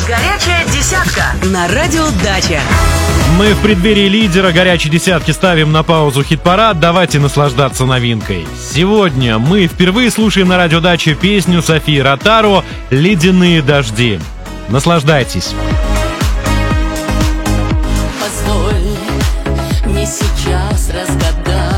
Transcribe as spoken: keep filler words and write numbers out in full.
Горячая десятка на радио Дача. Мы в преддверии лидера горячей десятки ставим на паузу хит-парад. Давайте наслаждаться новинкой. Сегодня мы впервые слушаем на радио Дача песню Софии Ротару «Ледяные дожди». Наслаждайтесь. Позволь мне сейчас разгадать